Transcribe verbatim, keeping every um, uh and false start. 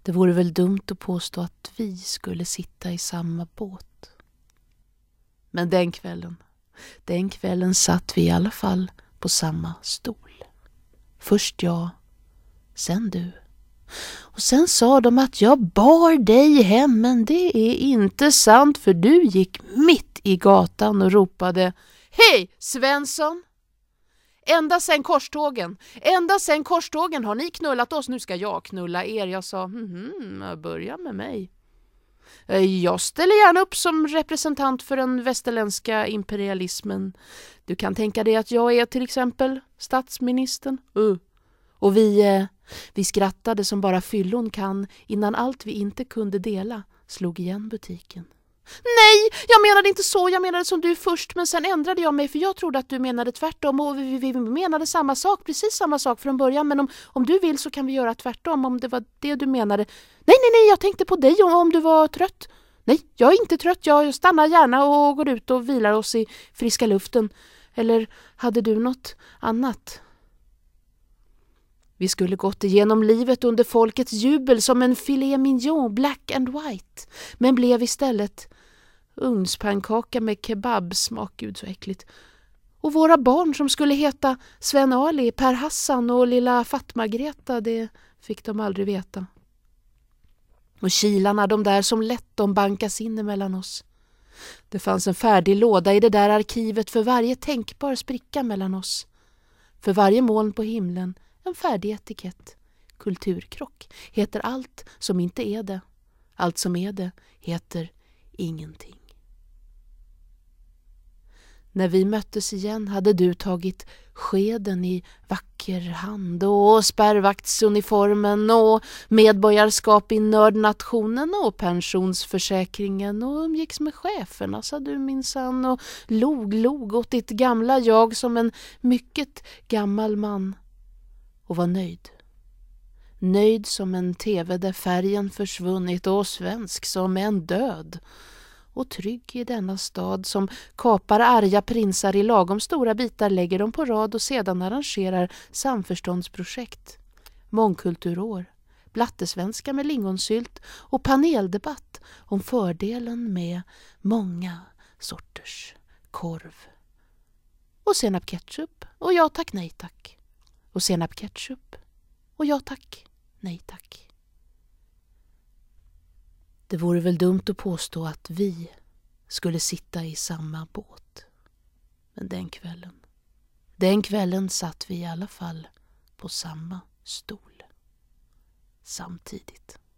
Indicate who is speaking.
Speaker 1: Det vore väl dumt att påstå att vi skulle sitta i samma båt. Men den kvällen, den kvällen satt vi i alla fall på samma stol. Först jag, sen du. Och sen sa de att jag bar dig hem, men det är inte sant, för du gick mitt i gatan och ropade: Hej Svensson! Ända sen korstågen, ända sen korstågen har ni knullat oss, nu ska jag knulla er. Jag sa, mhm, börja med mig. Jag ställer gärna upp som representant för den västerländska imperialismen. Du kan tänka dig att jag är till exempel statsministern. Uh. Och vi, eh, vi skrattade som bara fyllon kan innan allt vi inte kunde dela slog igen butiken. Nej, jag menade inte så, jag menade som du först, men sen ändrade jag mig för jag trodde att du menade tvärtom och vi, vi, vi menade samma sak, precis samma sak från början, men om, om du vill så kan vi göra tvärtom om det var det du menade. Nej, nej, nej, jag tänkte på dig om, om du var trött. Nej, jag är inte trött, jag stannar gärna och går ut och vilar oss i friska luften. Eller hade du något annat? Vi skulle gått igenom livet under folkets jubel som en filet mignon, black and white, men blev istället ugnspannkaka med kebabsmak, gud så äckligt. Och våra barn som skulle heta Sven Ali, Per Hassan och lilla Fatma-Greta, det fick de aldrig veta. Och kilarna, de där som lätt de bankas in emellan oss. Det fanns en färdig låda i det där arkivet för varje tänkbar spricka mellan oss. För varje moln på himlen en färdig etikett. Kulturkrock heter allt som inte är det. Allt som är det heter ingenting. När vi möttes igen hade du tagit skeden i vacker hand och spärrvaktsuniformen och medborgarskap i nördnationen och pensionsförsäkringen och umgicks med cheferna, sa du minsann, och log, log åt ditt gamla jag som en mycket gammal man och var nöjd. Nöjd som en tv där färgen försvunnit och svensk som en död. Och trygg i denna stad som kapar arga prinsar i lagom stora bitar, lägger dem på rad och sedan arrangerar samförståndsprojekt, mångkulturår, blattesvenska med lingonsylt och paneldebatt om fördelen med många sorters korv. Och senap ketchup och ja tack nej tack. Och senap ketchup och ja tack nej tack. Det vore väl dumt att påstå att vi skulle sitta i samma båt. Men den kvällen, den kvällen satt vi i alla fall på samma stol. Samtidigt.